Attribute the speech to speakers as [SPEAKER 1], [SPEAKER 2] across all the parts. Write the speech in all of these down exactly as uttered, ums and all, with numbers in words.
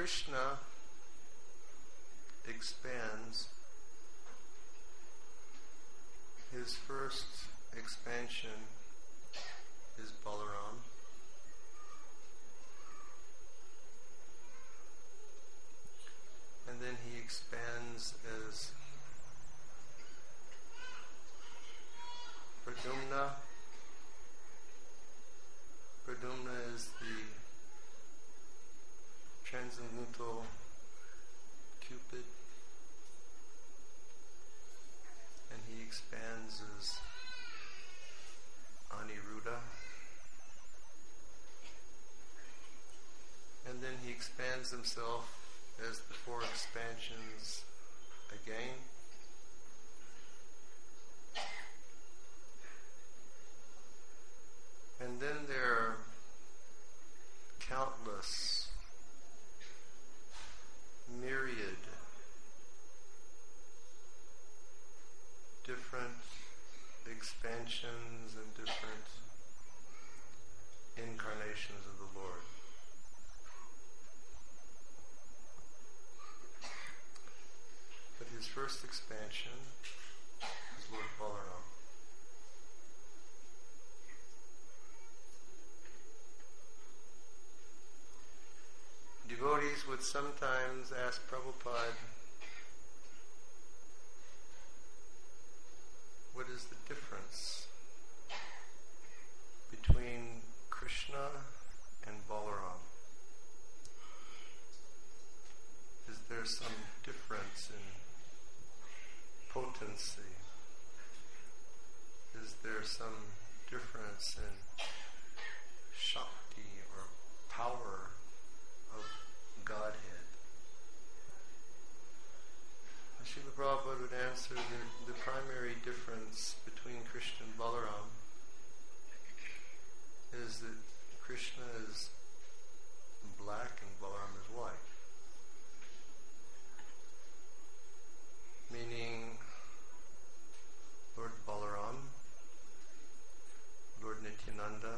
[SPEAKER 1] Krishna expands, his first expansion is Balaram. And then he expands as Pradyumna. Pradyumna is the transcendental Cupid. And he expands as Aniruddha. And then he expands himself as the four expansions again. And then there are countless, myriad, different expansions and different incarnations of the Lord. But his first expansion is Lord Balaram. Devotees would sometimes ask Prabhupada, what is the difference between Krishna and Balaram? Is there some difference in potency? Is there some difference in Shakti or power of Godhead? Srila Prabhupada would answer that the primary difference between Krishna and Balaram is that Krishna is black and Balaram is white. Meaning Lord Balaram, Lord Nityananda,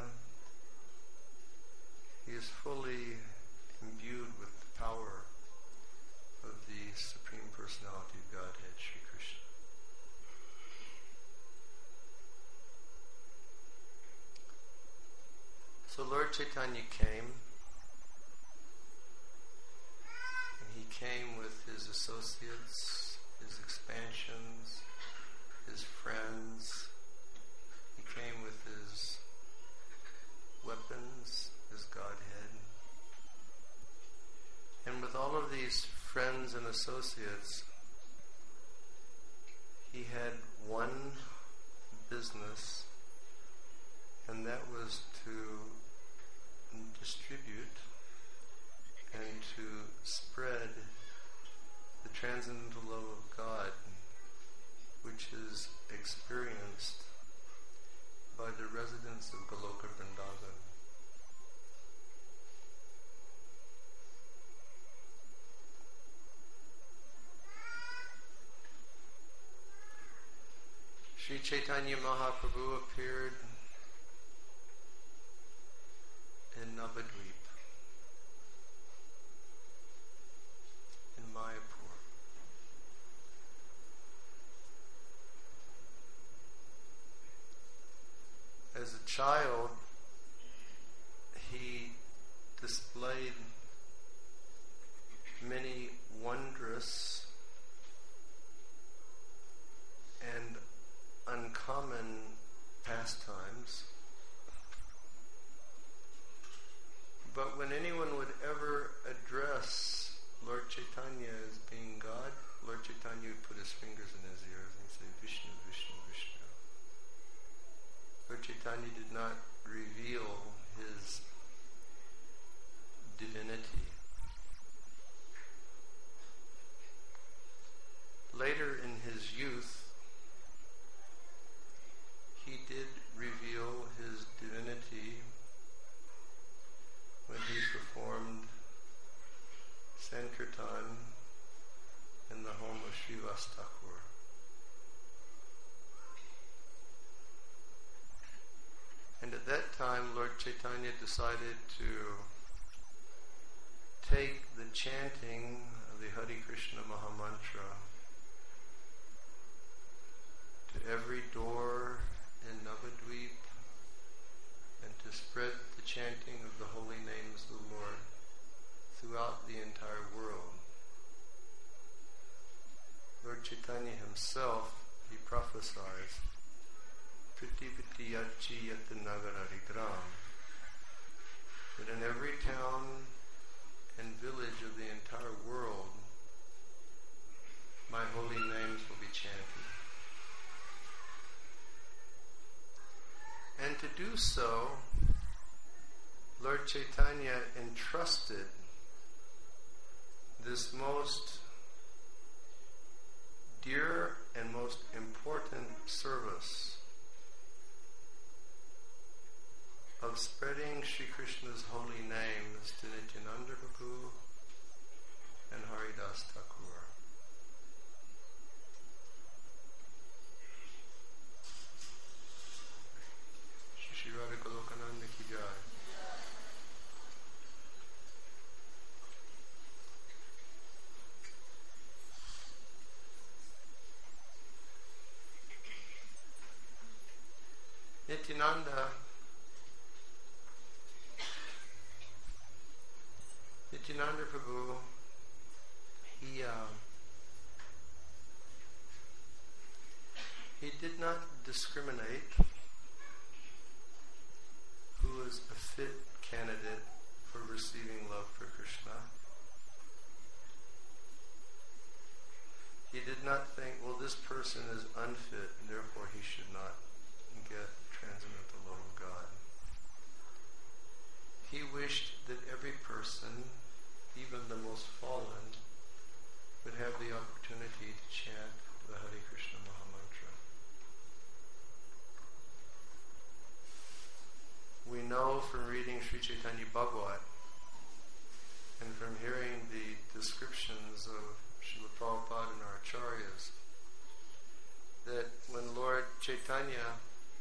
[SPEAKER 1] he is fully imbued with the power of the Supreme Personality of Godhead, Sri Krishna. So Lord Chaitanya came, and he came with his associates, his expansions, his friends. He came with his weapons, his Godhead. And with all of these friends and associates, he had one business, and that was to distribute and to spread the transcendental love of God, which is experienced by the residents of Goloka Vrindavan. Sri Chaitanya Mahaprabhu appeared in Navadvip, in Mayapur. As a child, he displayed many wondrous and uncommon pastimes. But when anyone would ever address Lord Chaitanya as being God, Lord Chaitanya would put his fingers in his ears and say, Vishnu, Vishnu, Vishnu. Lord Chaitanya did not reveal his divinity. Later in his youth, he did reveal his divinity when he performed Sankirtan in the home of Srivas Thakur. And at that time, Lord Chaitanya decided to take the chanting of the Hare Krishna Mahamantra to every door in Navadvip and to spread the chanting of the holy names of the Lord throughout the entire world. Lord Chaitanya himself, he prophesies, Pritipiti Yachi Yatanagara Gram, that in every town and village of the entire world, my holy names will be chanted. And to do so, Lord Chaitanya entrusted this most dear and most important service of spreading Sri Krishna's holy names to Nityananda Prabhu and Haridas Thakur. Shri Radha Golokananda ki jai. Nityananda Nityananda Prabhu, he uh, he did not discriminate who was a fit candidate for receiving love for Krishna. He did not think, well, this person is unfit and therefore he should not get transcendental love of God. He wished that every person, even the most fallen, would have the opportunity to chant the Hare Krishna Mahamantra. We know from reading Sri Chaitanya Bhagavat and from hearing the descriptions of Srila Prabhupada and our Acharyas that when Lord Chaitanya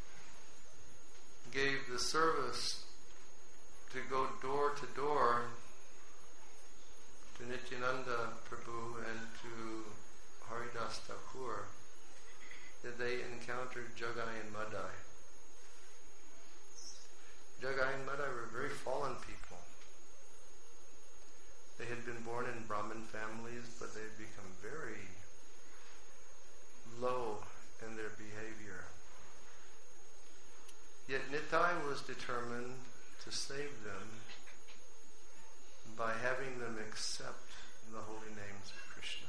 [SPEAKER 1] gave the service to go door to door to Nityananda Prabhu and to Haridas Thakur, that they encountered Jagai and Madai. Jagai and Madai were very fallen people. They had been born in Brahmin families, but they had become very low in their behavior. Yet Nitai was determined to save them by having them accept the holy names of Krishna.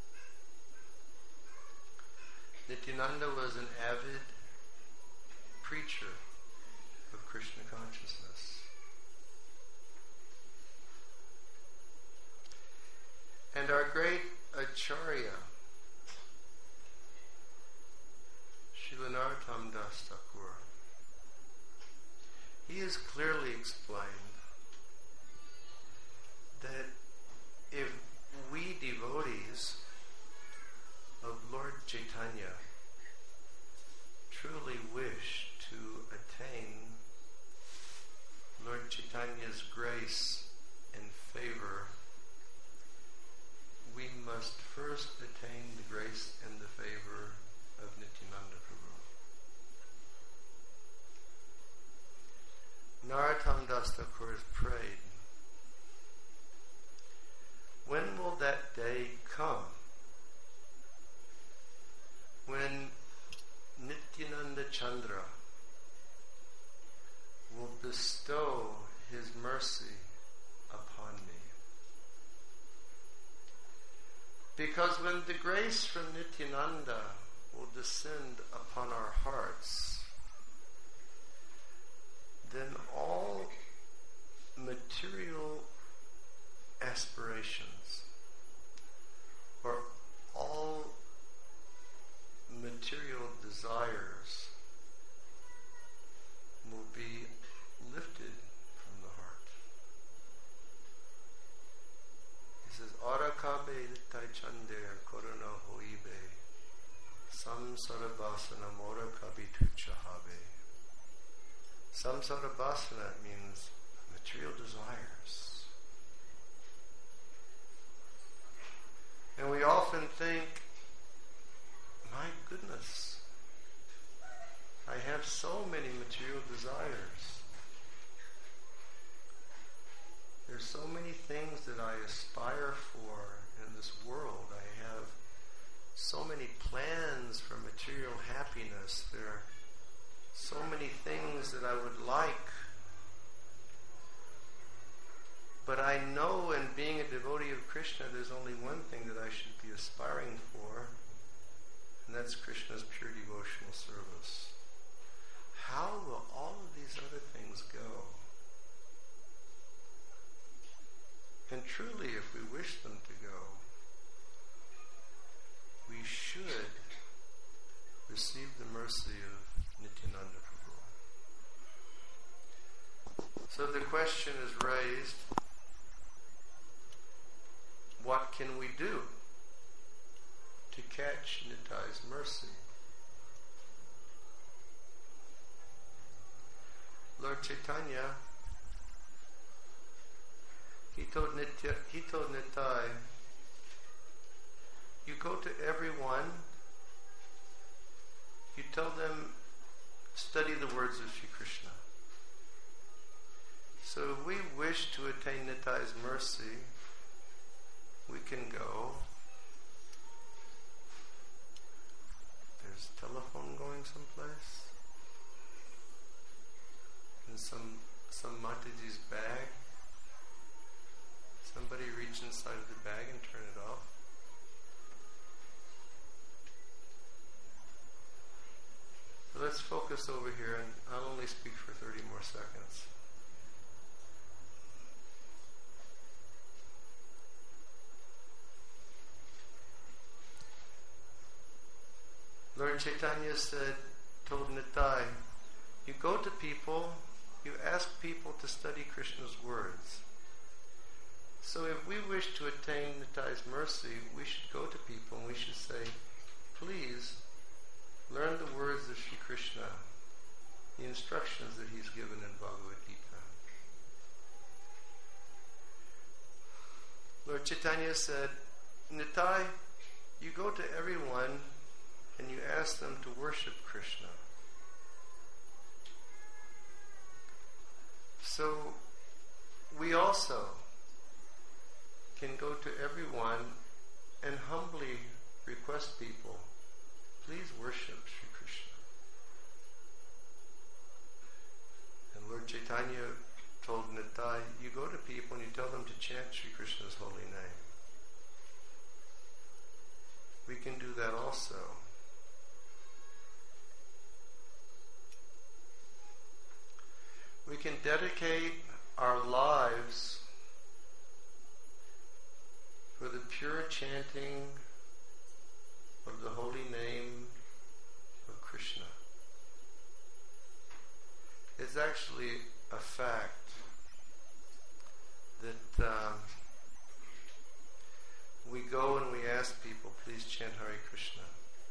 [SPEAKER 1] Nityananda was an avid preacher of Krishna consciousness. And our great Acharya, Srila Narottam Das Thakur, he has clearly explained that if we devotees of Lord Chaitanya truly wish to attain Lord Chaitanya's grace and favor, we must first attain the grace and the favor of Nityananda Prabhu. Narottam Das Thakur has prayed, when will that day come when Nityananda Chandra will bestow his mercy upon me? Because when the grace from Nityananda will descend upon our hearts, then all material aspirations or all material desires will be lifted from the heart. He says, Arakabe littai chande korona hoibe samsara basana morakabi tuchahabe. Samsara basana means material desires. And we often think, my goodness, I have so many material desires. There's so many things that I aspire for in this world. I have so many plans for material happiness. There are so many things that I would like. But I know, in being a devotee of Krishna, there's only one thing that I should be aspiring for, and that's Krishna's pure devotional service. How will all of these other things go? And truly, if we wish them to go, we should receive the mercy of Nityananda Prabhu. So the question is raised, what can we do to catch Nitai's mercy? Lord Chaitanya, he told Nitya, he told Nitai, you go to everyone, you tell them, study the words of Shri Krishna. So if we wish to attain Nitai's mercy, we can go. There's a telephone going someplace. In some some Mataji's bag. Somebody reach inside of the bag and turn it off. So let's focus over here, and I'll only speak for thirty more seconds. Lord Chaitanya said, told Nitai, you go to people, you ask people to study Krishna's words. So if we wish to attain Nitai's mercy, we should go to people and we should say, please learn the words of Shri Krishna, the instructions that he's given in Bhagavad Gita. Lord Chaitanya said, Nitai, you go to everyone and you ask them to worship Krishna. So we also can go to everyone and humbly request people, please worship Shri Krishna. And Lord Chaitanya told Nitai, you go to people and you tell them to chant Shri Krishna's holy name. We can do that also. We can dedicate our lives for the pure chanting of the holy name of Krishna. It's actually a fact that um, we go and we ask people, please chant Hare Krishna.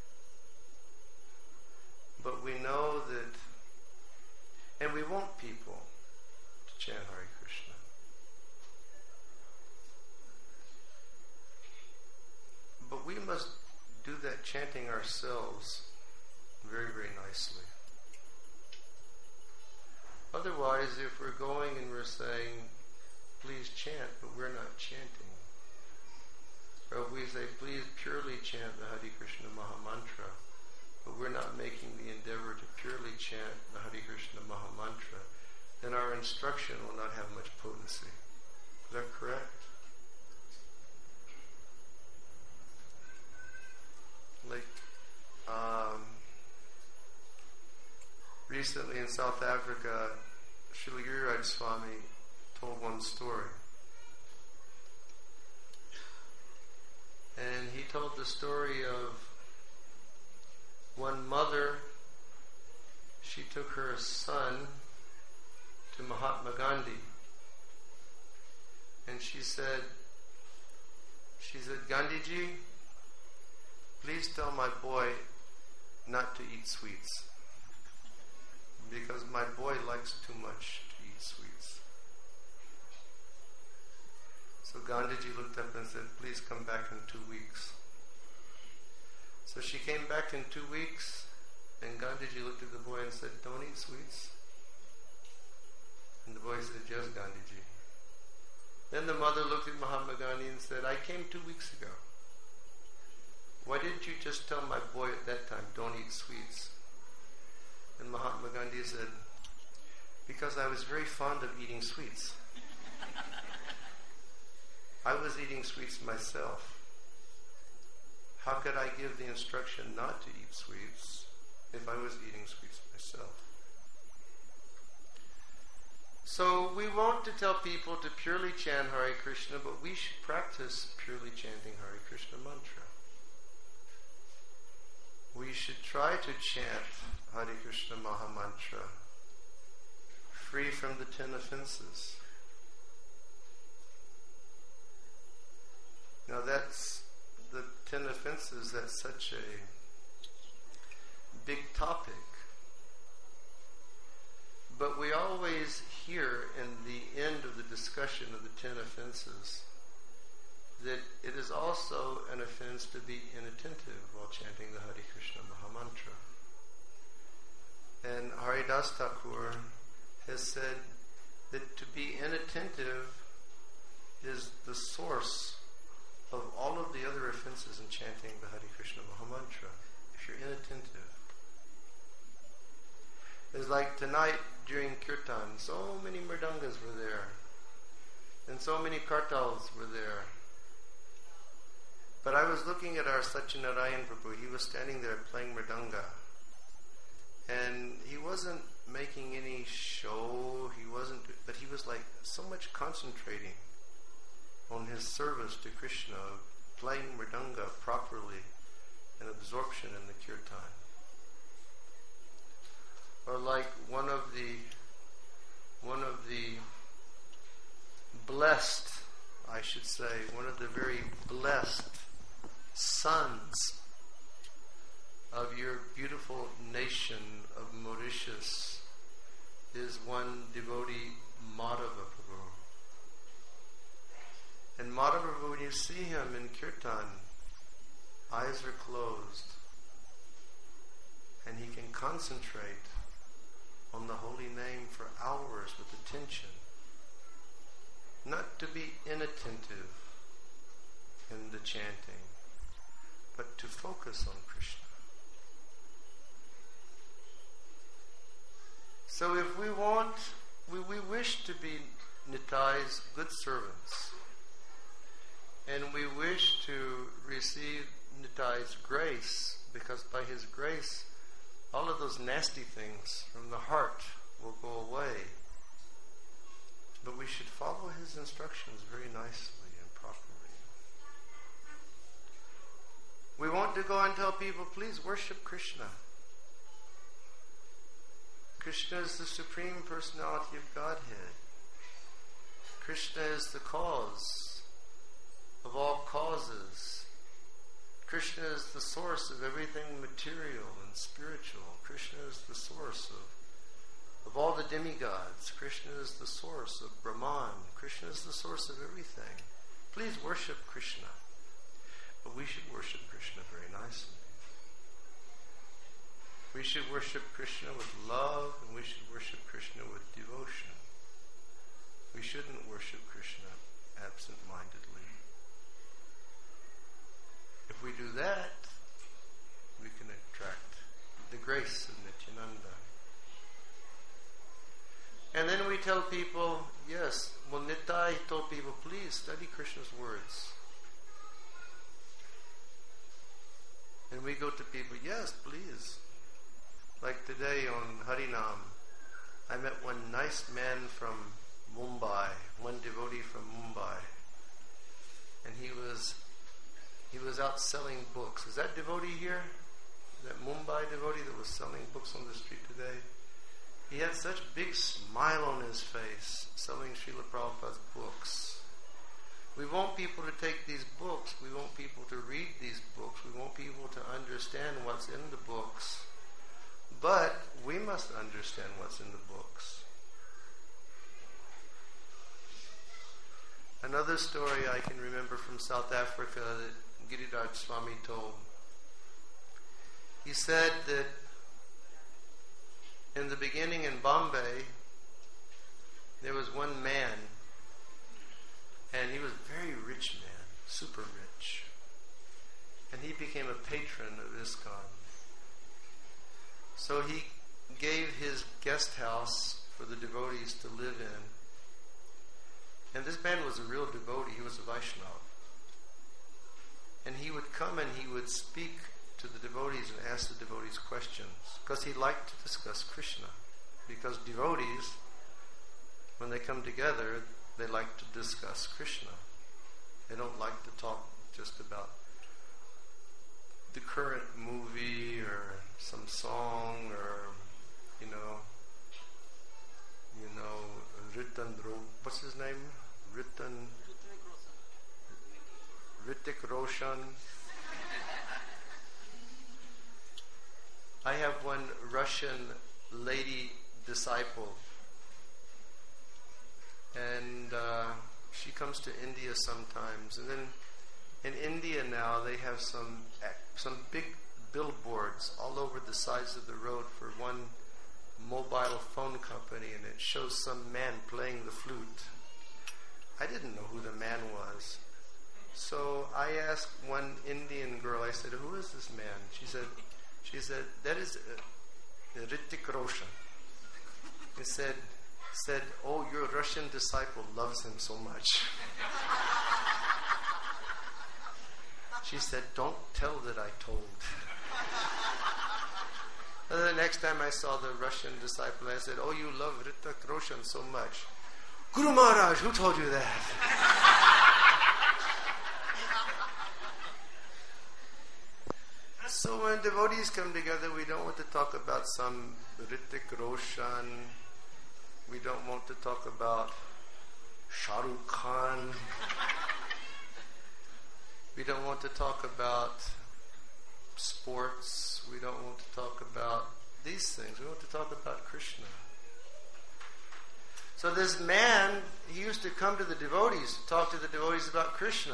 [SPEAKER 1] But we know that, and we want people to chant Hare Krishna. But we must do that chanting ourselves very, very nicely. Otherwise, if we're going and we're saying, please chant, but we're not chanting, or if we say, please purely chant the Hare Krishna Maha Mantra, but we're not making the endeavor to purely chant the Hare Krishna Maha Mantra, then our instruction will not have much potency. Is that correct? Like, um, recently in South Africa, Srila Giriraj Swami told one story. And he told the story of one mother. She took her son to Mahatma Gandhi. And she said, she said, Gandhiji, please tell my boy not to eat sweets, because my boy likes too much to eat sweets. So Gandhiji looked up and said, please come back in two weeks. So she came back in two weeks, and Gandhiji looked at the boy and said, don't eat sweets. And the boy said, yes, Gandhiji. Then the mother looked at Mahatma Gandhi and said, I came two weeks ago. Why didn't you just tell my boy at that time, don't eat sweets? And Mahatma Gandhi said, because I was very fond of eating sweets. I was eating sweets myself. How could I give the instruction not to eat sweets if I was eating sweets myself? So we want to tell people to purely chant Hare Krishna, but we should practice purely chanting Hare Krishna mantra. We should try to chant Hare Krishna Maha Mantra free from the ten offenses. Now that's the ten offenses, that's such a big topic. But we always hear in the end of the discussion of the ten offenses that it is also an offense to be inattentive while chanting the Hare Krishna Maha Mantra. And Haridas Thakur has said that to be inattentive is the source of all of the other offenses in chanting the Hare Krishna Maha Mantra, if you're inattentive. It's like tonight during Kirtan, so many mridangas were there, and so many kartals were there. But I was looking at our Satyanarayan Prabhu. He was standing there playing mridanga, and he wasn't making any show, he wasn't, but he was like so much concentrating on his service to Krishna, playing mridanga properly and absorption in the kirtan. Or like one of the one of the blessed, I should say, one of the very blessed sons of your beautiful nation of Mauritius is one devotee, Madhava Prabhu. And Madhava Prabhu, when you see him in kirtan, eyes are closed, and he can concentrate on the holy name for hours with attention. Not to be inattentive in the chanting, but to focus on Krishna. So if we want, we, we wish to be Nitai's good servants, and we wish to receive Nitai's grace, because by his grace, all of those nasty things from the heart will go away. But we should follow his instructions very nicely and properly. We want to go and tell people, please worship Krishna. Krishna is the Supreme Personality of Godhead. Krishna is the cause of all causes. Krishna is the source of everything material and spiritual. Krishna is the source of, of all the demigods. Krishna is the source of Brahman. Krishna is the source of everything. Please worship Krishna. But we should worship Krishna very nicely. We should worship Krishna with love, and we should worship Krishna with devotion. We shouldn't worship Krishna absent-mindedly. If we do that, we can attract the grace of Nityananda. And then we tell people, yes, well, Nitai told people, please study Krishna's words. And we go to people, yes, please. Like today on Harinam, I met one nice man from Mumbai, one devotee from Mumbai. And he was he was out selling books. Is that devotee here? That Mumbai devotee that was selling books on the street today? He had such a big smile on his face, selling Srila Prabhupada's books. We want people to take these books. We want people to read these books. We want people to understand what's in the books. But we must understand what's in the books. Another story I can remember from South Africa that Giriraj Swami told. He said that in the beginning in Bombay, there was one man, and he was a very rich man, super rich. And he became a patron of ISKCON. So he gave his guest house for the devotees to live in. And this man was a real devotee. He was a Vaishnava. And he would come and he would speak to the devotees and ask the devotees questions. Because he liked to discuss Krishna. Because devotees, when they come together, they like to discuss Krishna. They don't like to talk just about the current movie or some song or, you know, you know, Ritan, what's his name? Ritan, Hrithik Roshan. I have one Russian lady disciple, and uh, she comes to India sometimes. And then in India now they have some some big billboards all over the sides of the road for one mobile phone company, and it shows some man playing the flute. I didn't know who the man was. So I asked one Indian girl, I said, who is this man? She said, she said, that is uh, Hrithik Roshan. He said, said, oh, your Russian disciple loves him so much. She said, don't tell that I told. And the next time I saw the Russian disciple, I said, oh, you love Hrithik Roshan so much. Guru Maharaj, who told you that? So when devotees come together, we don't want to talk about some Hrithik Roshan. We don't want to talk about Shah Rukh Khan. We don't want to talk about sports. We don't want to talk about these things. We want to talk about Krishna. So this man, he used to come to the devotees, to talk to the devotees about Krishna.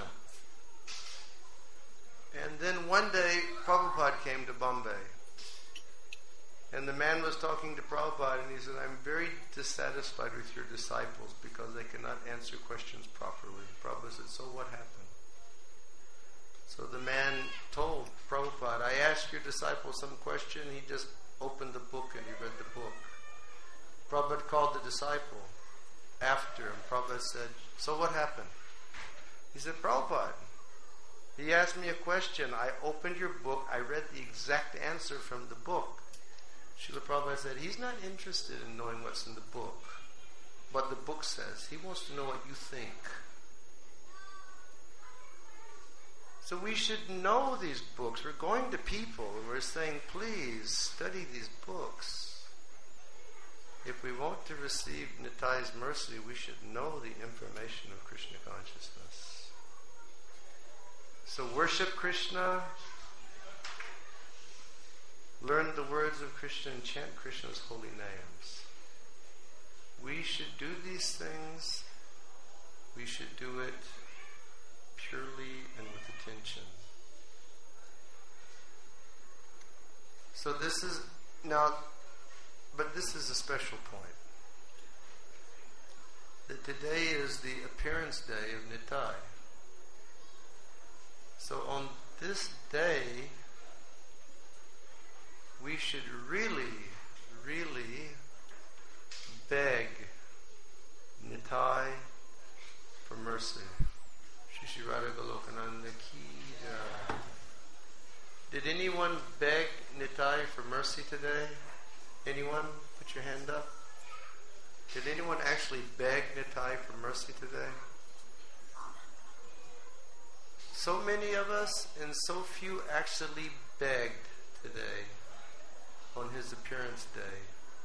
[SPEAKER 1] And then one day, Prabhupada came to Bombay. And the man was talking to Prabhupada, and he said, I'm very dissatisfied with your disciples because they cannot answer questions properly. Prabhupada said, so what happened? So the man told Prabhupada, I asked your disciple some question, he just opened the book and he read the book. Prabhupada called the disciple after, and Prabhupada said, so what happened? He said, Prabhupada, he asked me a question, I opened your book, I read the exact answer from the book. Srila Prabhupada said, he's not interested in knowing what's in the book, what the book says. He wants to know what you think. So we should know these books. We're going to people and we're saying, please study these books. If we want to receive Nitai's mercy, we should know the information of Krishna consciousness. So worship Krishna, learn the words of Krishna, and chant Krishna's holy names. We should do these things. We should do it purely and with attention. So this is, now, but this is a special point. That today is the appearance day of Nitai. So on this day, we should really, really beg Nitai for mercy. Shri Shri Radha Golokananda ki jai. Did anyone beg Nitai for mercy today? Anyone? Put your hand up. Did anyone actually beg Nitai for mercy today? So many of us and so few actually begged today on his appearance day.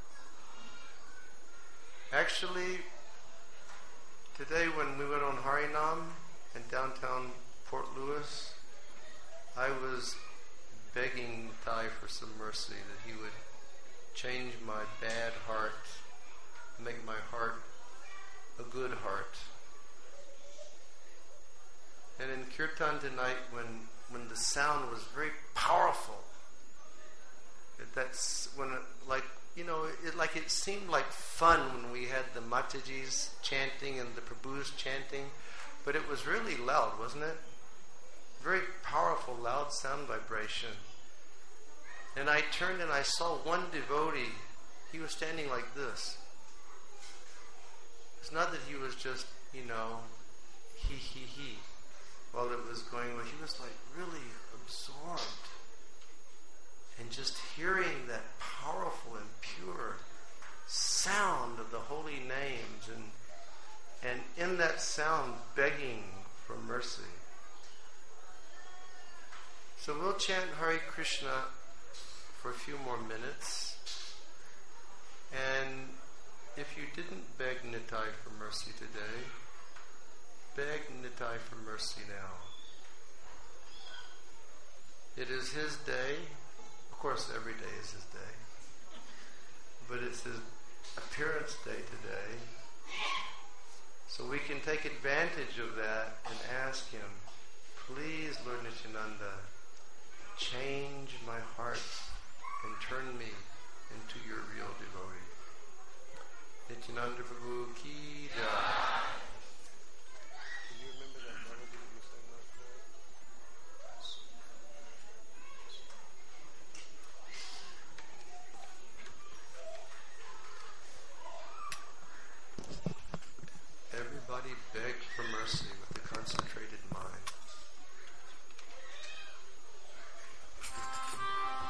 [SPEAKER 1] Actually, today when we went on Harinam in downtown Port Louis, I was begging Nitai for some mercy, that he would change my bad heart, make my heart a good heart. And in Kirtan tonight, when when the sound was very powerful, it, that's when it, like you know, it like it seemed like fun when we had the Matajis chanting and the Prabhus chanting, but it was really loud, wasn't it? Very powerful, loud sound vibration. And I turned and I saw one devotee. He was standing like this. It's not that he was just, you know, he, he, he, while it was going on. He was like really absorbed. And just hearing that powerful and pure sound of the holy names, and and in that sound begging for mercy. So we'll chant Hare Krishna for a few more minutes. And if you didn't beg Nitai for mercy today, beg Nitai for mercy now. It is his day. Of course, every day is his day. But it's his appearance day today. So we can take advantage of that and ask him, please, Lord Nityananda, change my heart and turn me into your real devotee. Nityananda Prabhu ki jai. Can you remember that melody that you sang last night? Everybody beg for mercy with a concentrated mind.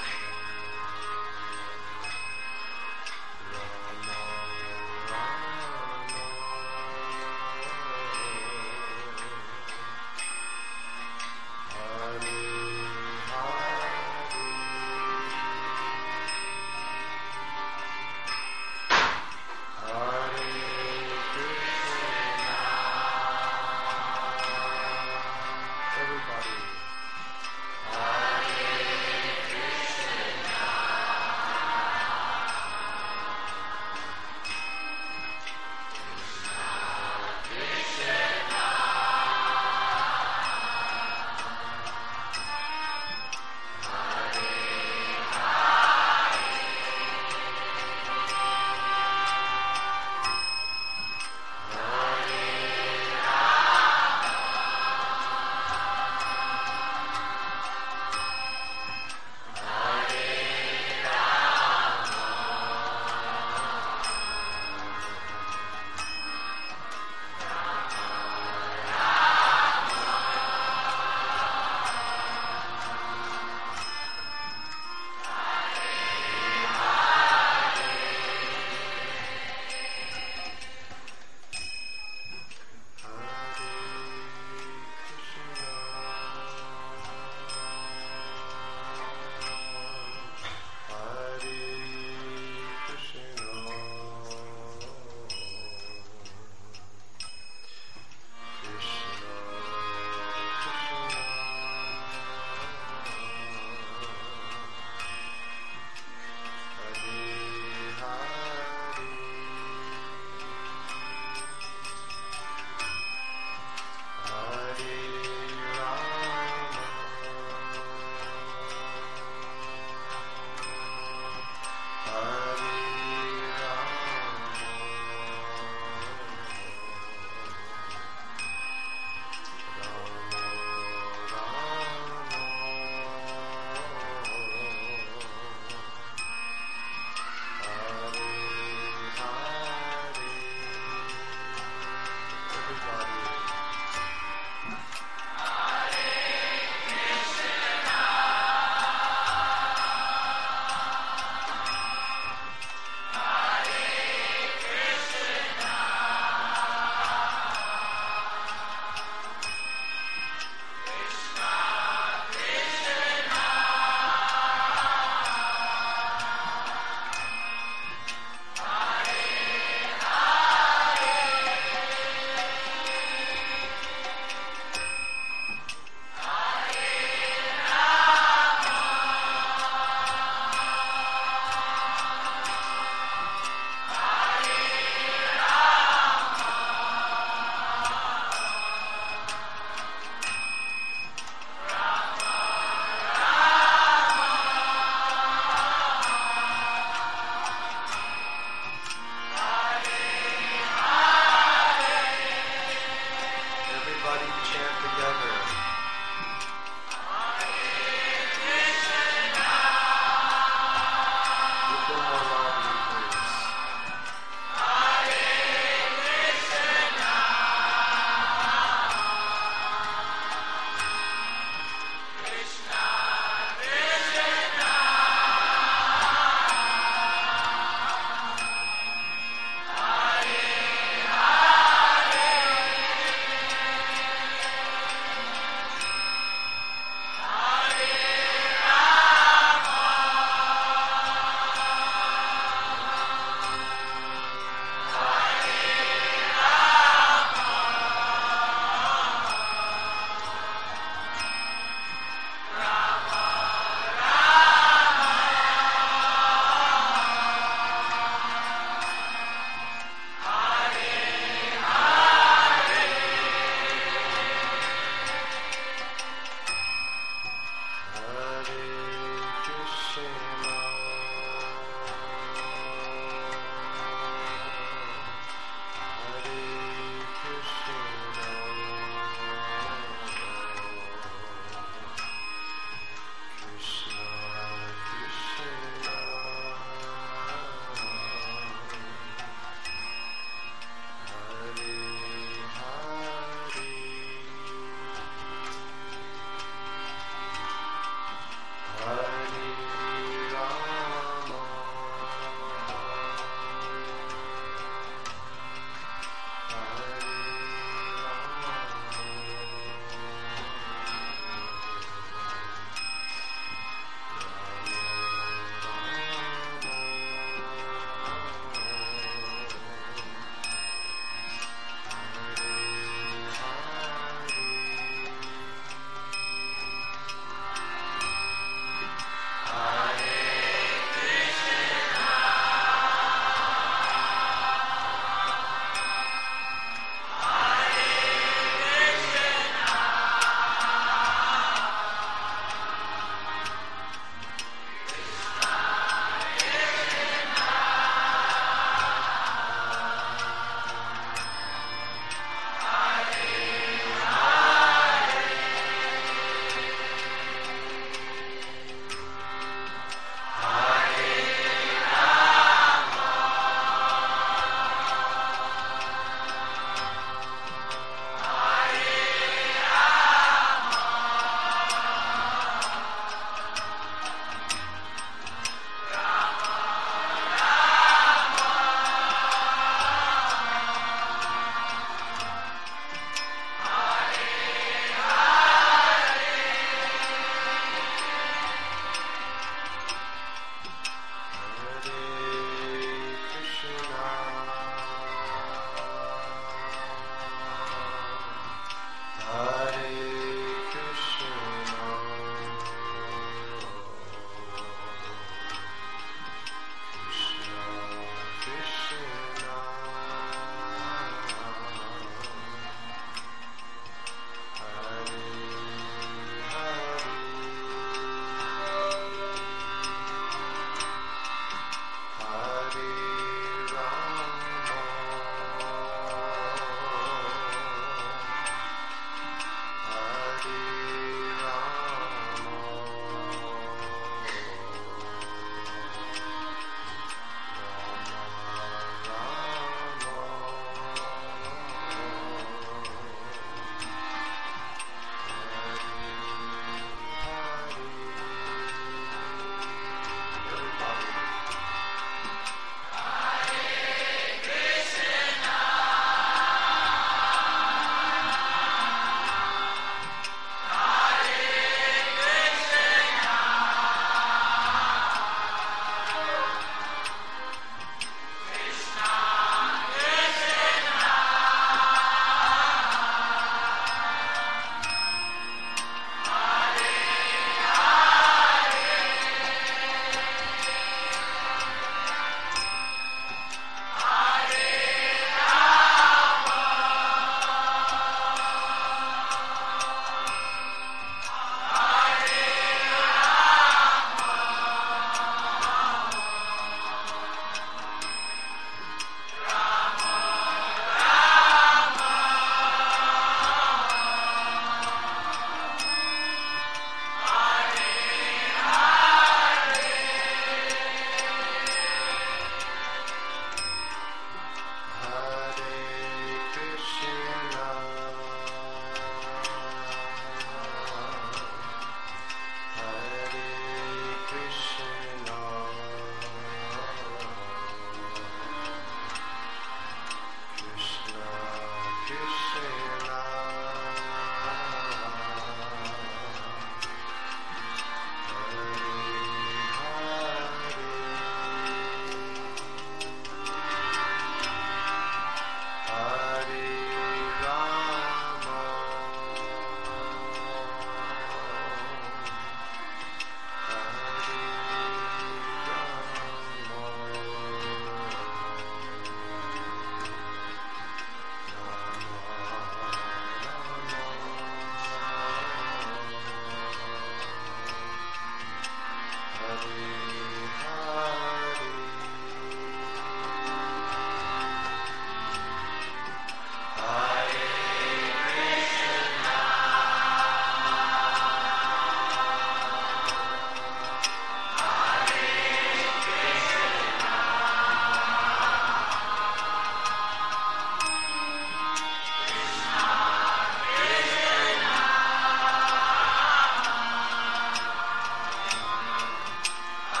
[SPEAKER 1] Hare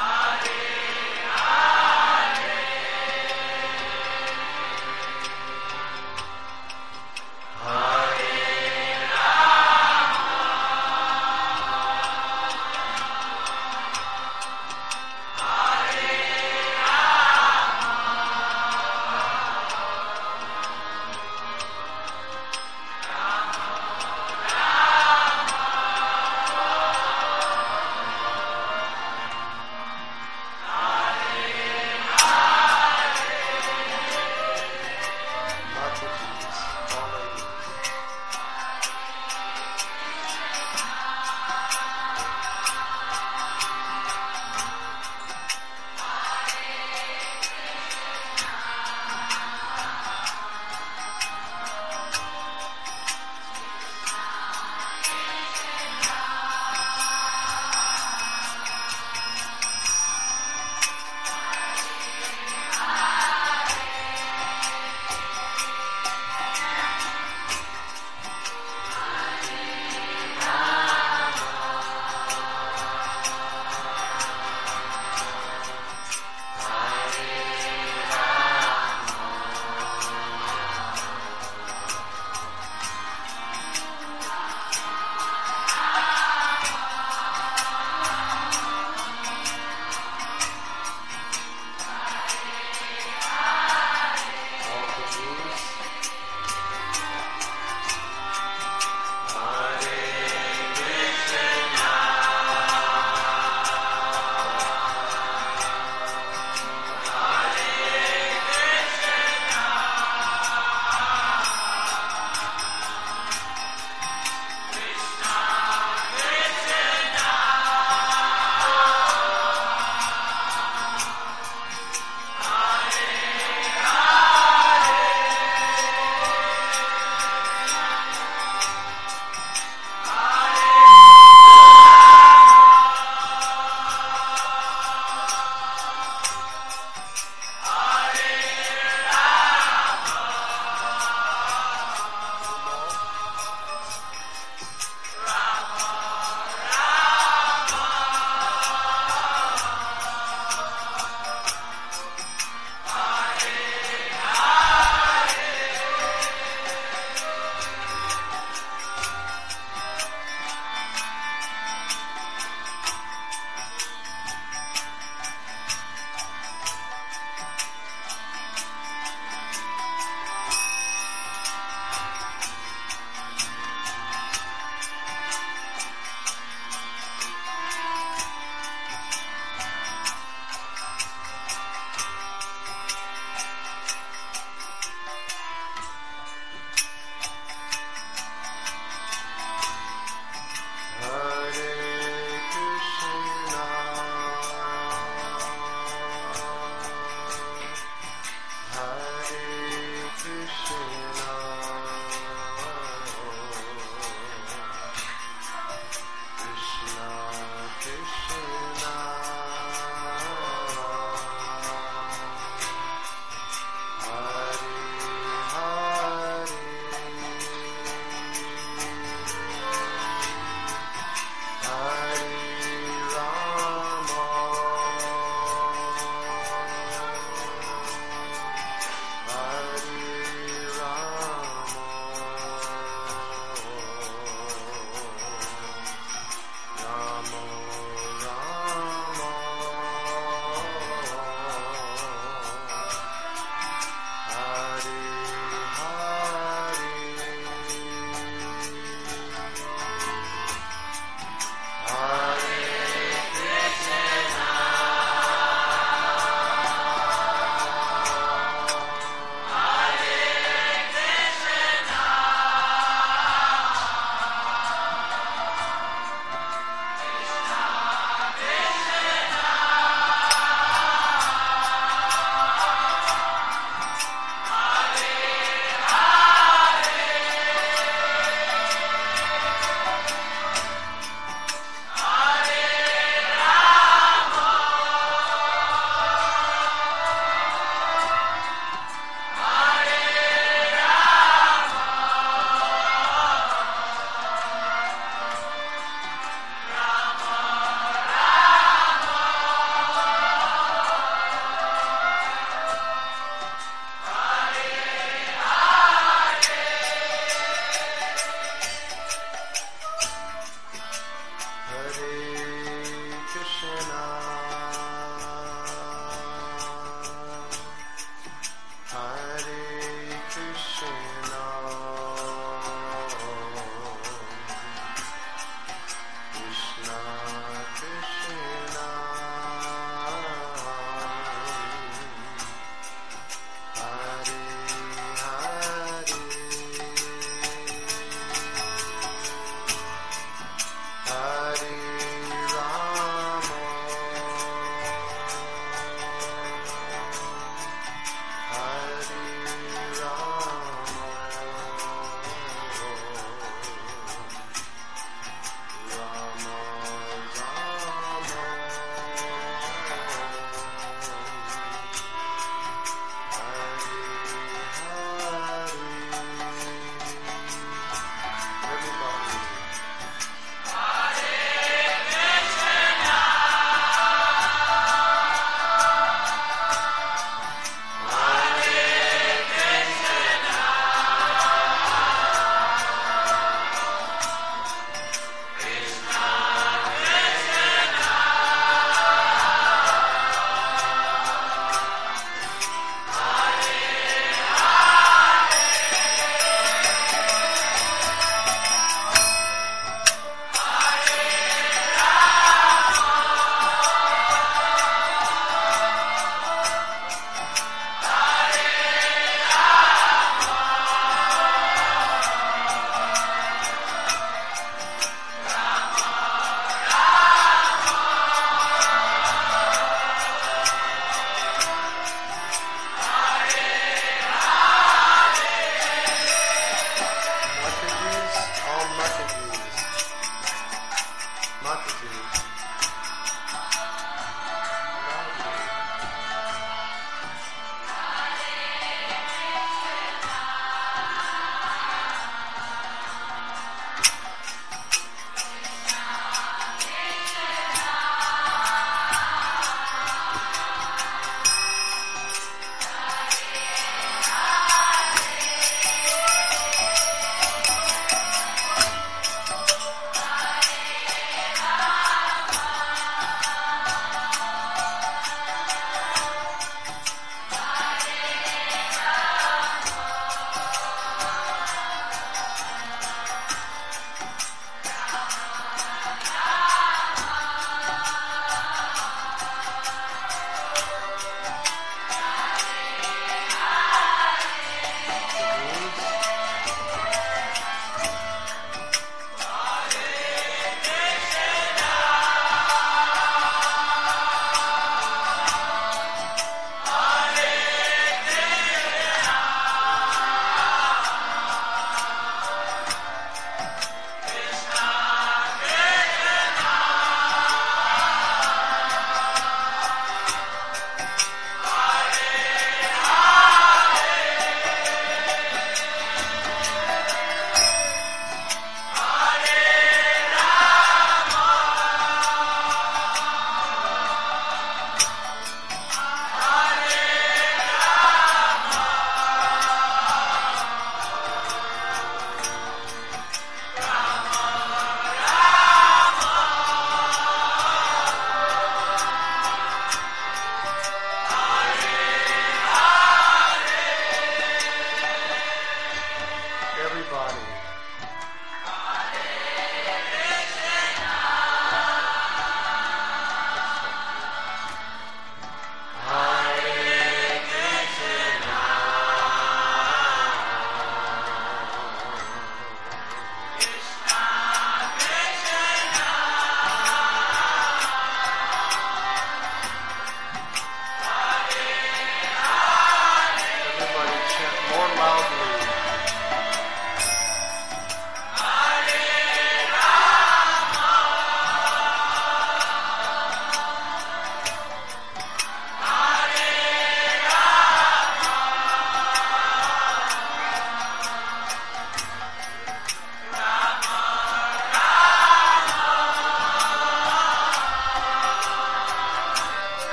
[SPEAKER 1] Hare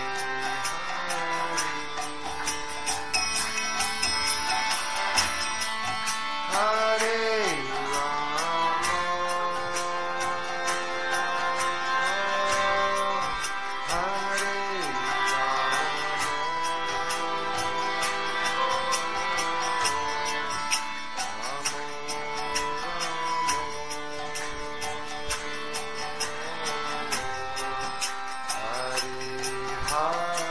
[SPEAKER 1] Hare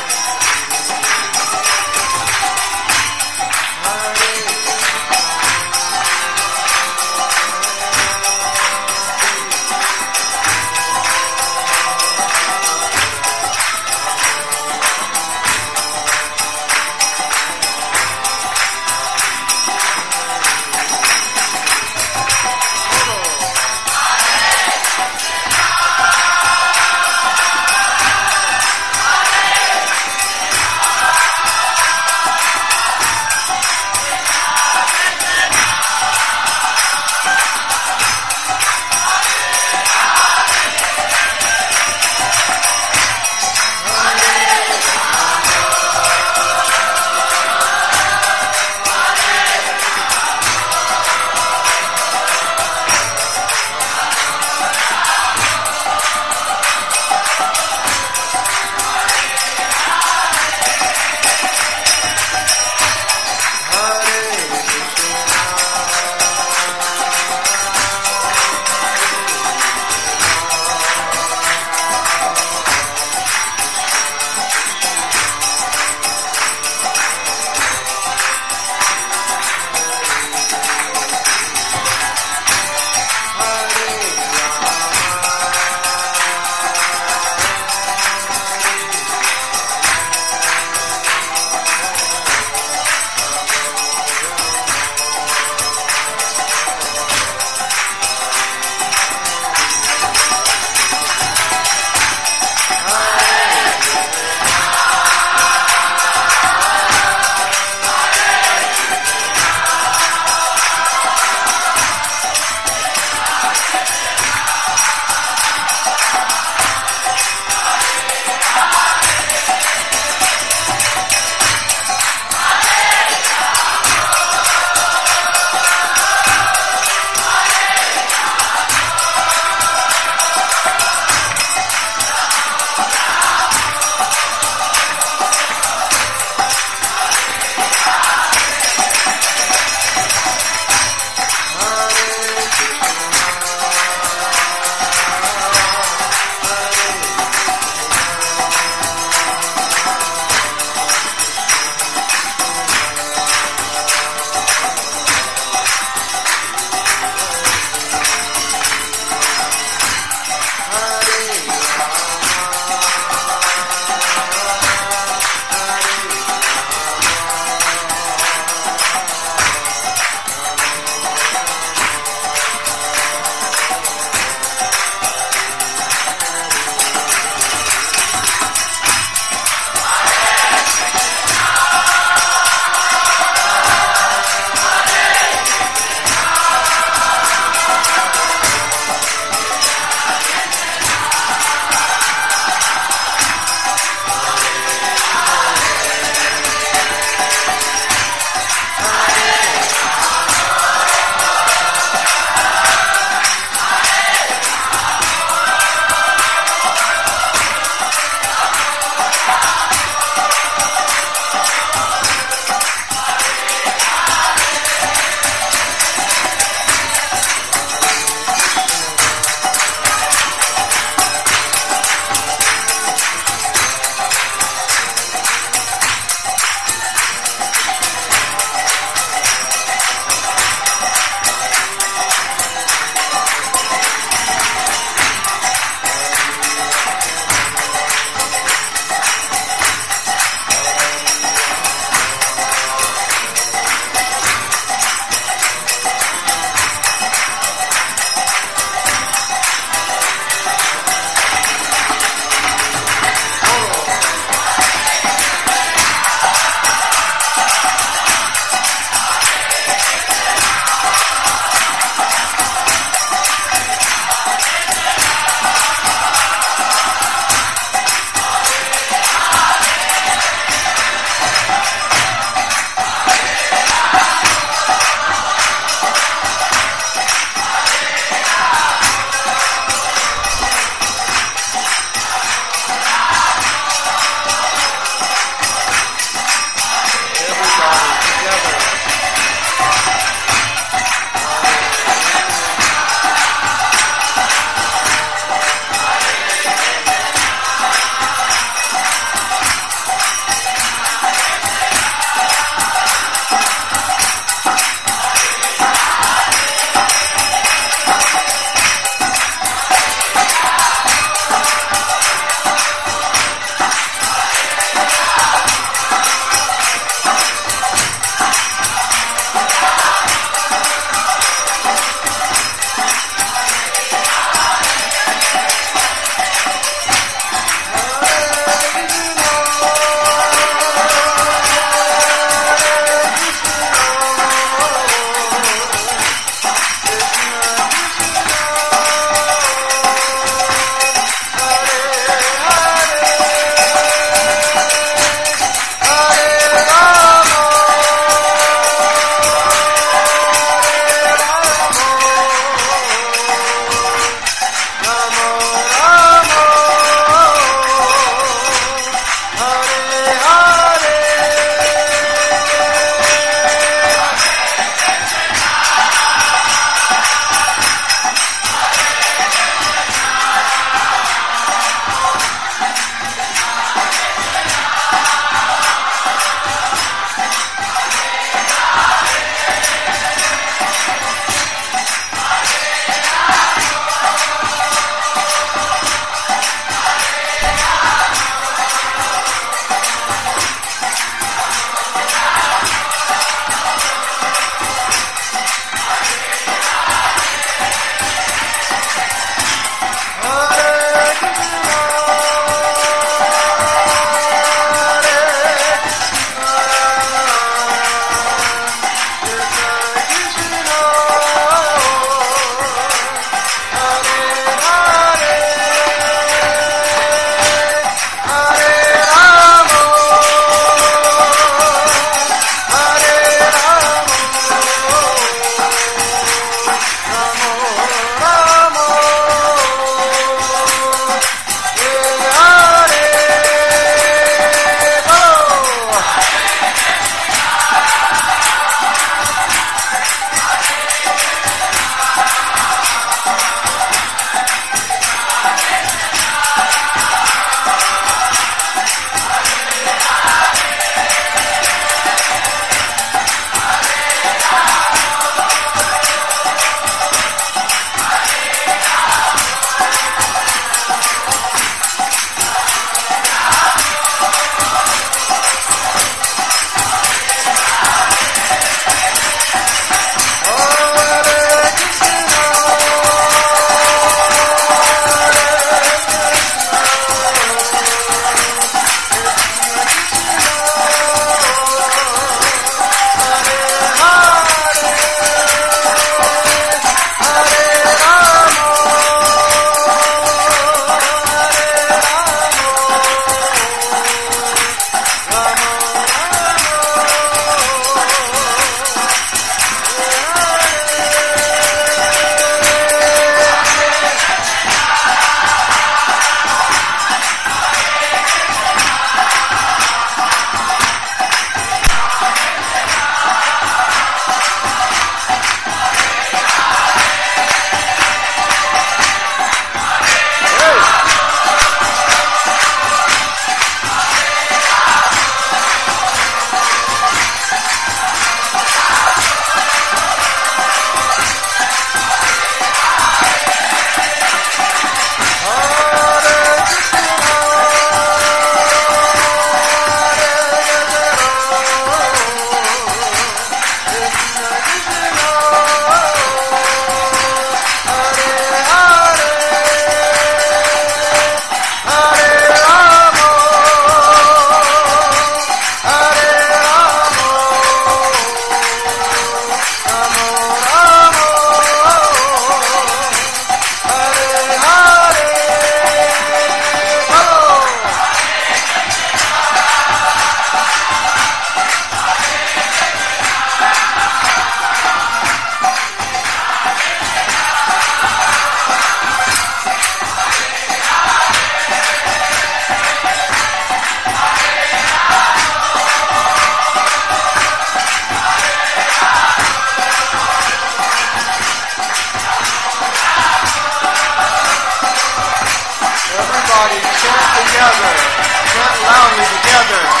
[SPEAKER 1] together. Chant loudly together.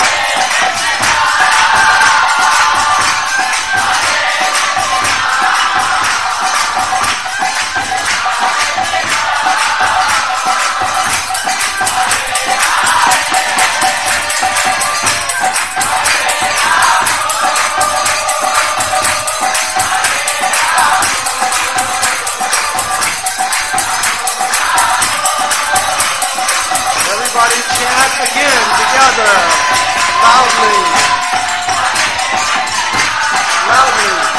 [SPEAKER 1] Everybody chant again together, loudly, loudly.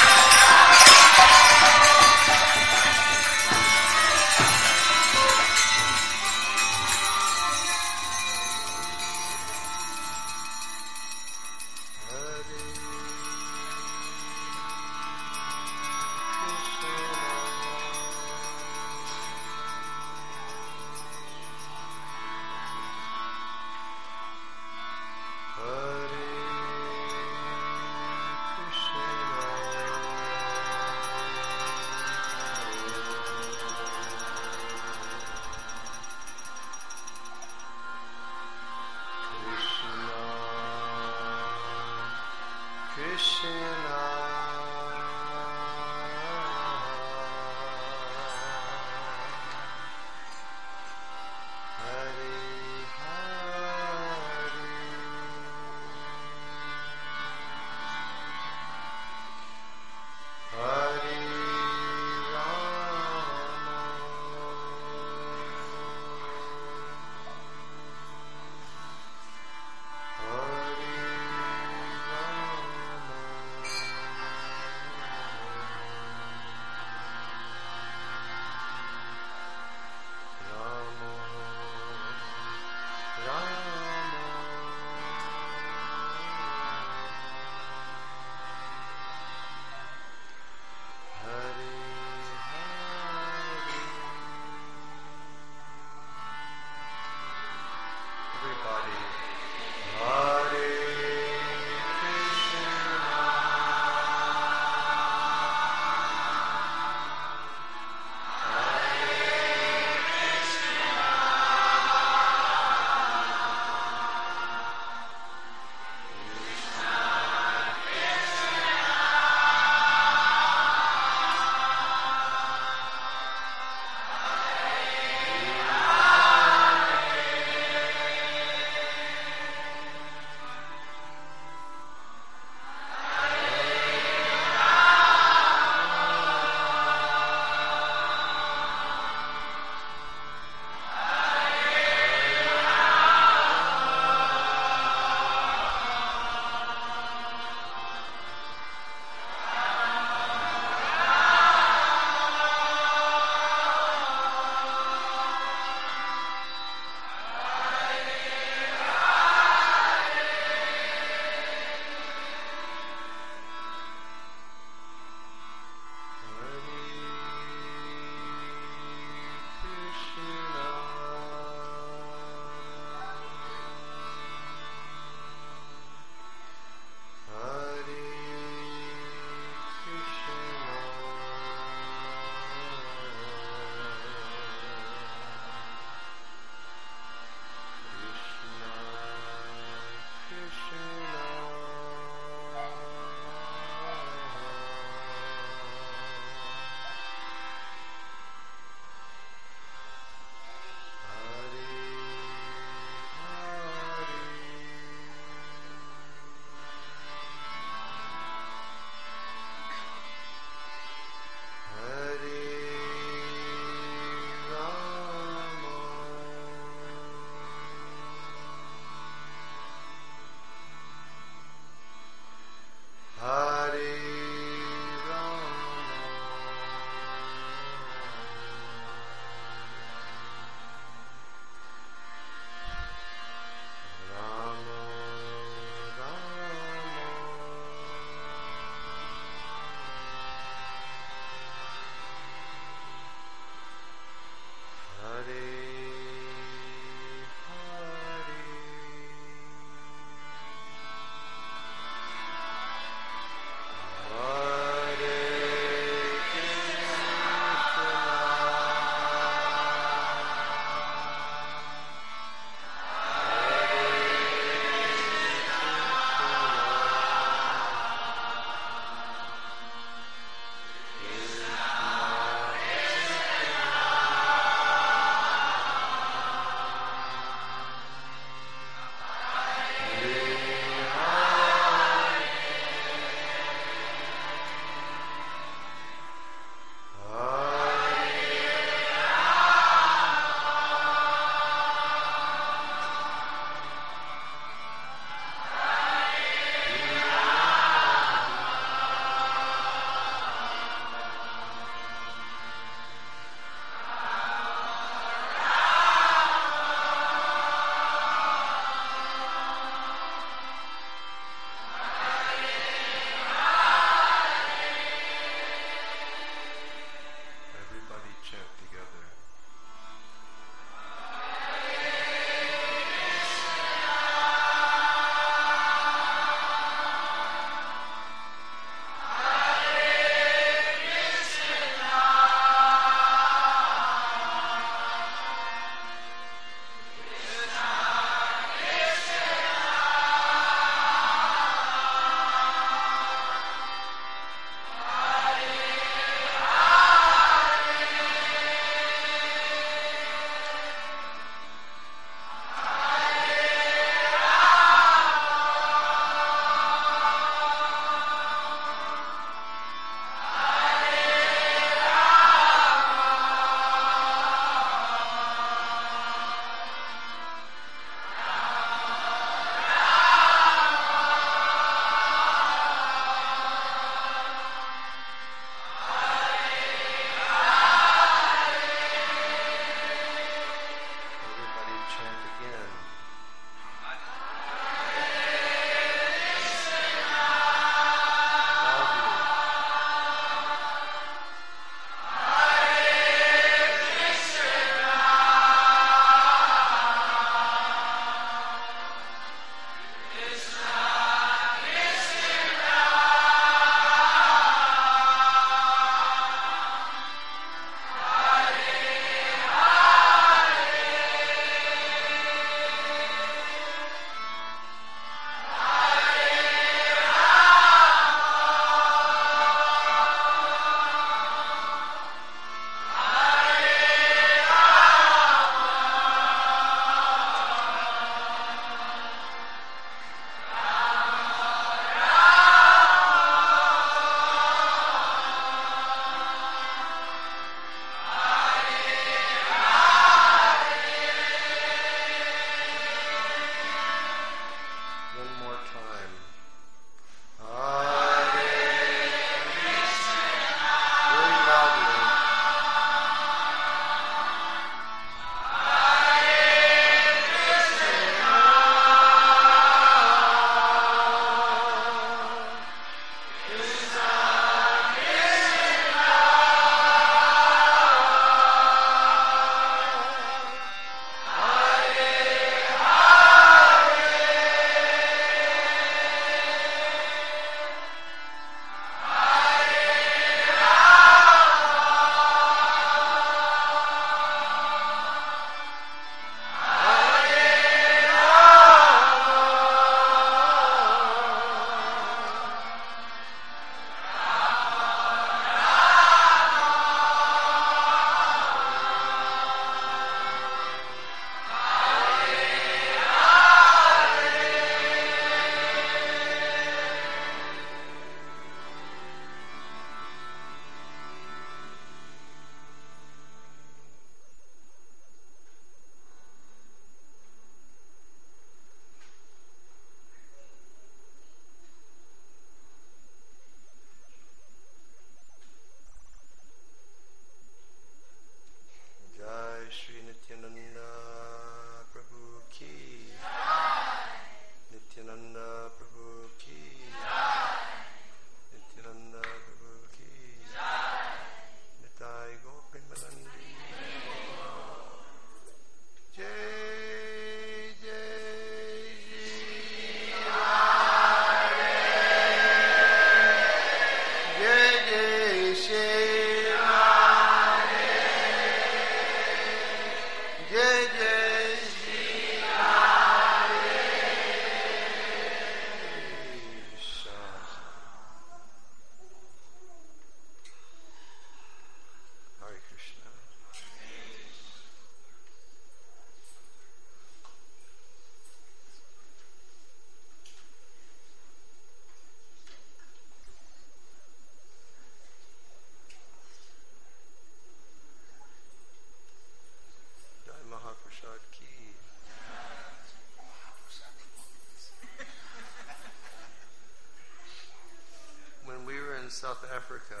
[SPEAKER 1] Africa,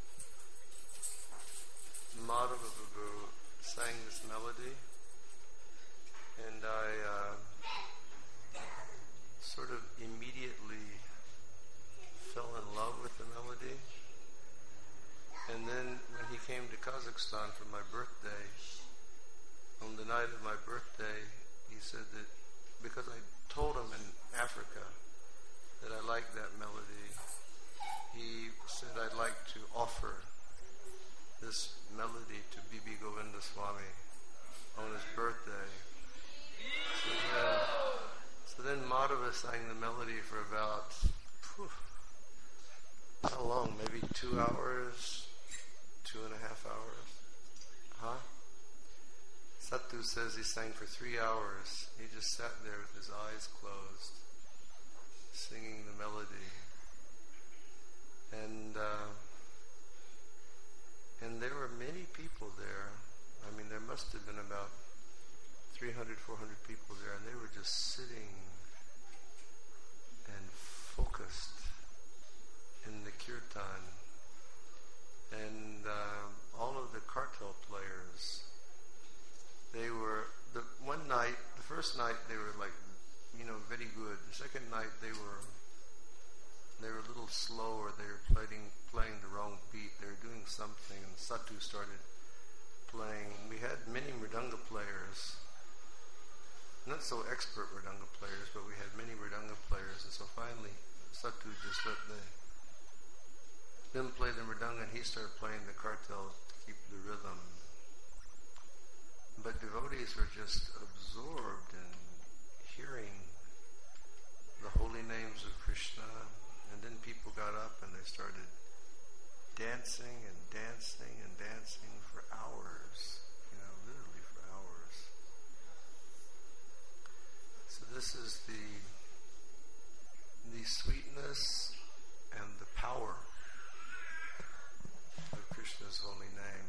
[SPEAKER 1] Madhava Babu sang this melody, and I uh, sort of immediately fell in love with the melody. And then when he came to Kazakhstan for my birthday, on the night of my birthday, he said that because I told him in Africa that I liked that melody, he said I'd like to offer this melody to Bibi Govinda Swami on his birthday. So then, so then Madhava sang the melody for about, whew, how long? Maybe two hours, two and a half hours. Huh? Sattu says he sang for three hours. He just sat there with his eyes closed, singing the melody. And uh, and there were many people there. I mean, there must have been about three hundred, four hundred people there, and they were just sitting and focused in the kirtan. And uh, all of the kartal players, they were, the one night, the first night they were like, you know, very good. The second night they were they were a little slower. They were playing playing the wrong beat. They were doing something, and Sattu started playing. We had many mridanga players, not so expert mridanga players, but we had many mridanga players. And so finally, Sattu just let the, them play the mridanga, and he started playing the kartal to keep the rhythm. But devotees were just absorbed in hearing the holy names of Krishna. And then people got up and they started dancing and dancing and dancing for hours, you know, literally for hours. So this is the the sweetness and the power of Krishna's holy name.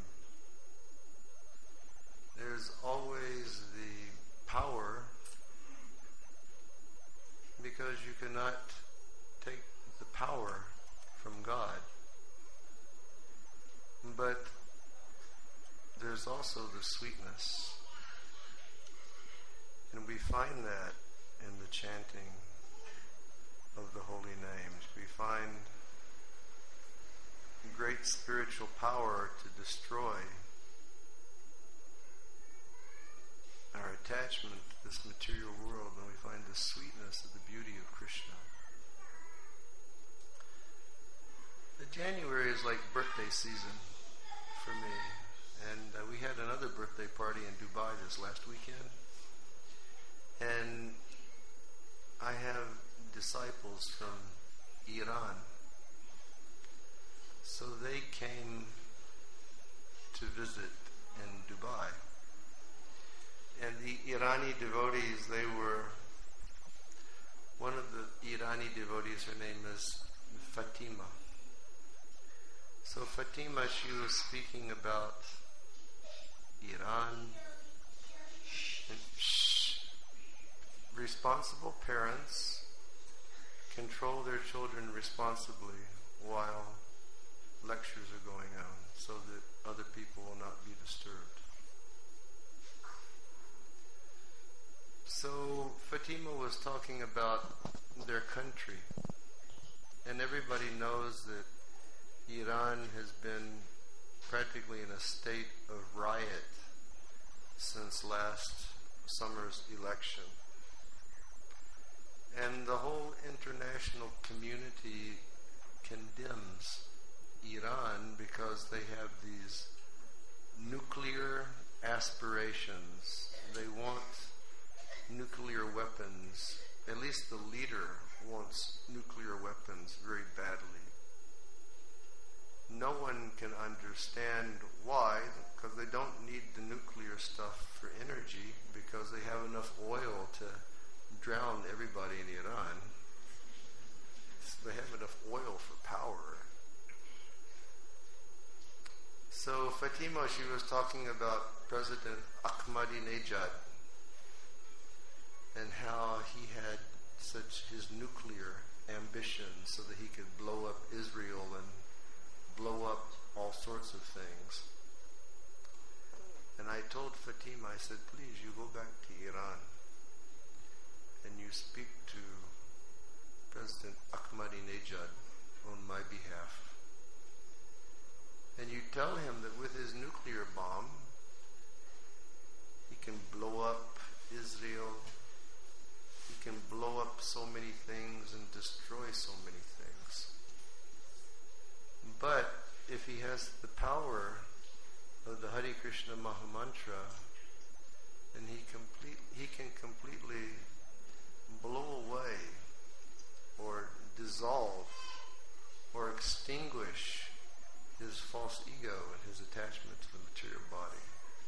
[SPEAKER 1] There's always the power because you cannot take the power from God. But there's also the sweetness. And we find that in the chanting of the holy names. We find great spiritual power to destroy our attachment to this material world, and we find the sweetness of the beauty of Krishna. The January is like birthday season for me, and uh, we had another birthday party in Dubai this last weekend, and I have disciples from Iran, so they came to visit in Dubai. And the Irani devotees, they were, one of the Irani devotees, her name is Fatima. So Fatima, she was speaking about Iran. And shh, responsible parents control their children responsibly while lectures are going on so that other people will not be disturbed. So Fatima was talking about their country, and everybody knows that Iran has been practically in a state of riot since last summer's election. And the whole international community condemns Iran because they have these nuclear aspirations. They want nuclear weapons. At least the leader wants nuclear weapons very badly. No one can understand why, because they don't need the nuclear stuff for energy, because they have enough oil to drown everybody in Iran. So they have enough oil for power. So Fatima, she was talking about President Ahmadinejad and how he had such his nuclear ambitions so that he could blow up Israel and blow up all sorts of things. And I told Fatima, I said, please, you go back to Iran and you speak to President Ahmadinejad on my behalf. And you tell him that with his nuclear bomb, he can blow up Israel, he can blow up so many things and destroy so many things. But if he has the power of the Hare Krishna Mahamantra, then he complete he can completely blow away or dissolve or extinguish his false ego and his attachment to the material body.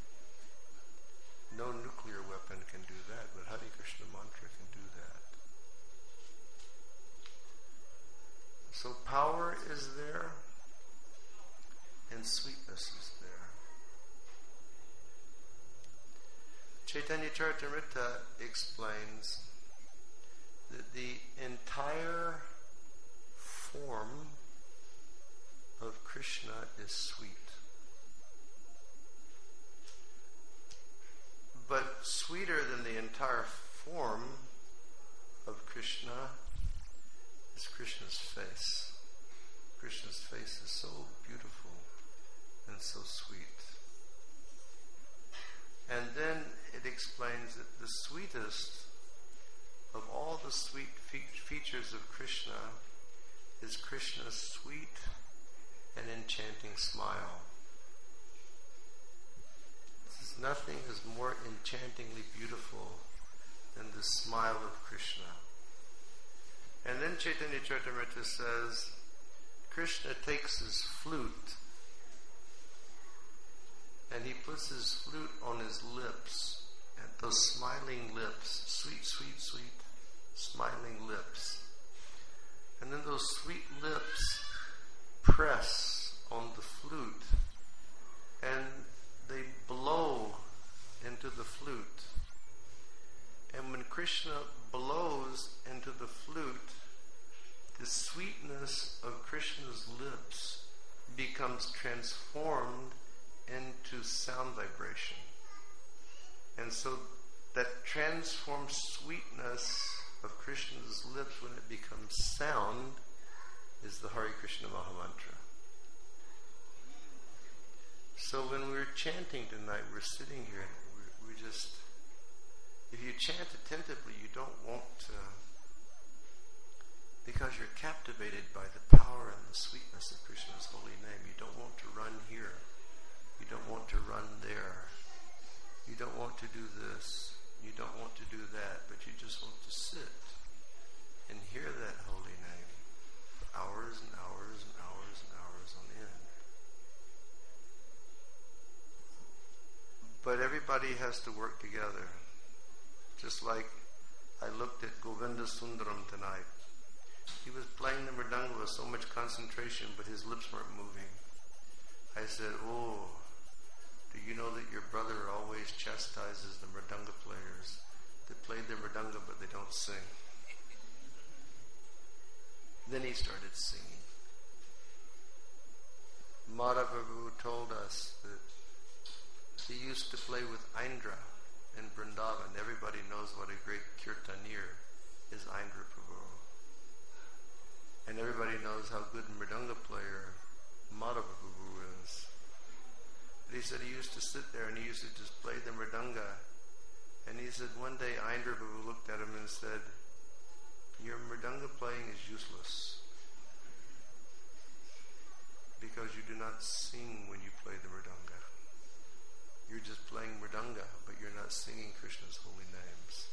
[SPEAKER 1] No nuclear weapon can do that, but Hare Krishna mantra can do that. So power is there, and sweetness is there. Chaitanya Charitamrita explains that the entire form of Krishna is sweet. But sweeter than the entire form of Krishna is Krishna's face. Krishna's face is so beautiful and so sweet. And then it explains that the sweetest of all the sweet fe- features of Krishna is Krishna's sweet and enchanting smile. Nothing is more enchantingly beautiful than the smile of Krishna. And then Chaitanya Charitamrita says, Krishna takes his flute and he puts his flute on his lips, and those smiling lips, sweet, sweet, sweet, smiling lips. And then those sweet lips press on the flute, and they blow into the flute. And when Krishna blows into the flute, the sweetness of Krishna's lips becomes transformed into sound vibration. And so that transformed sweetness of Krishna's lips, when it becomes sound, is the Hare Krishna Mahamantra. So when we're chanting tonight, we're sitting here and we're, we're just, if you chant attentively, you don't want to, because you're captivated by the power and the sweetness of Krishna's holy name. You don't want to run here. You don't want to run there. You don't want to do this. You don't want to do that. But you just want to sit and hear that holy name for hours and hours and hours and hours on end. But everybody has to work together. Just like I looked at Govinda Sundaram tonight. He was playing the mridanga with so much concentration, but his lips weren't moving. I said, oh, do you know that your brother always chastises the mridanga players that play the mridanga but they don't sing? Then he started singing. Madhavaprabhu told us that he used to play with Indra in Vrindavan. Everybody knows what a great kirtanir is Indra Prabhu. And everybody knows how good a mridanga player Madhavaprabhu is. But he said he used to sit there and he used to just play the mridanga. And he said one day Indra Prabhu looked at him and said, your mridanga playing is useless because you do not sing when you play the mridanga. You're just playing mridanga, but you're not singing Krishna's holy names.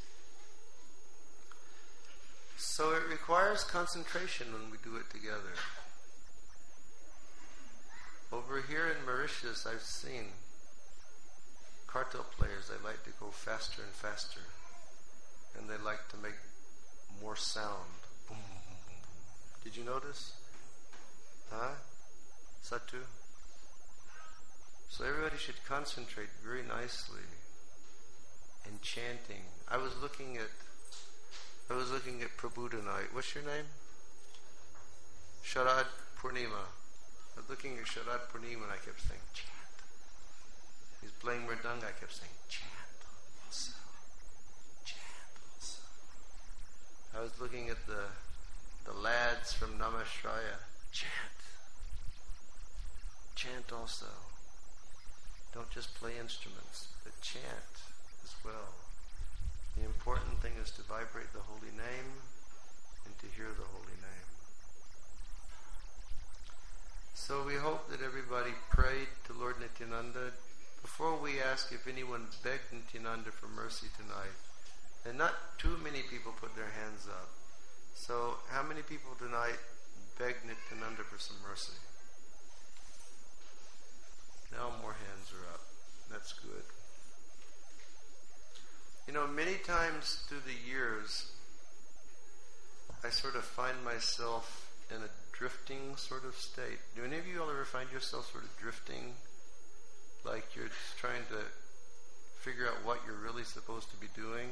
[SPEAKER 1] So it requires concentration when we do it together. Over here in Mauritius, I've seen kartal players. They like to go faster and faster, and they like to make more sound. Boom, boom, boom, boom. Did you notice? Huh? Satu? So everybody should concentrate very nicely in chanting. I was looking at I was looking at Prabhu tonight. What's your name? Sharad Purnima. I was looking at Sharad Purnim and I kept saying, chant. He's playing Mridanga, I kept saying, chant also. Chant also. I was looking at the the lads from Namashraya. Chant. Chant also. Don't just play instruments, but chant as well. The important thing is to vibrate the holy name and to hear the holy name. So we hope that everybody prayed to Lord Nityananda. Before we ask if anyone begged Nityananda for mercy tonight, and not too many people put their hands up. So how many people tonight begged Nityananda for some mercy? Now more hands are up. That's good. You know, many times through the years, I sort of find myself in a drifting sort of state. Do any of you all ever find yourself sort of drifting? Like you're just trying to figure out what you're really supposed to be doing?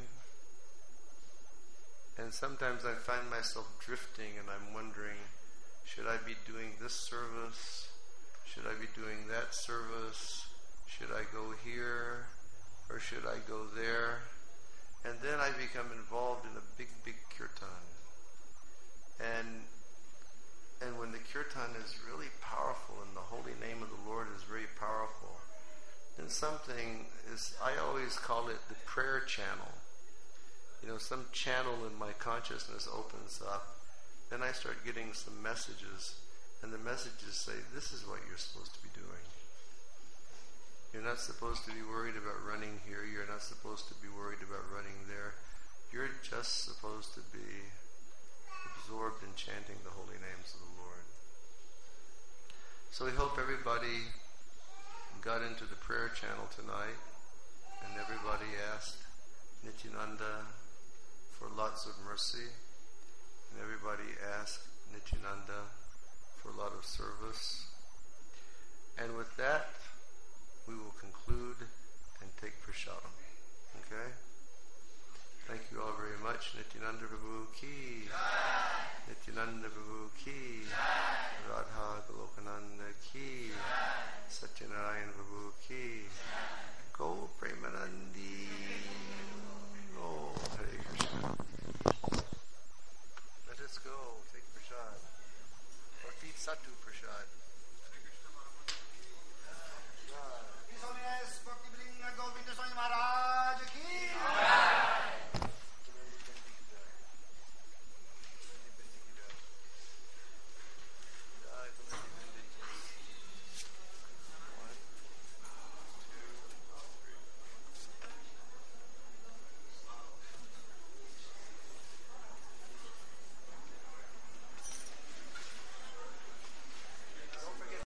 [SPEAKER 1] And sometimes I find myself drifting and I'm wondering, should I be doing this service? Should I be doing that service? Should I go here? Or should I go there? And then I become involved in a big, big kirtan. And and when the kirtan is really powerful and the holy name of the Lord is very powerful, then something is, I always call it the prayer channel. You know, some channel in my consciousness opens up. Then I start getting some messages. And the messages say, this is what you're supposed to be doing. You're not supposed to be worried about running here. You're not supposed to be worried about running there. You're just supposed to be absorbed in chanting the holy names of the Lord. So we hope everybody got into the prayer channel tonight, and everybody asked Nityananda for lots of mercy, and everybody asked Nityananda for a lot of service. And with that, we will conclude and take prasadam. Okay? Thank you all very much. Nityananda Prabhu ki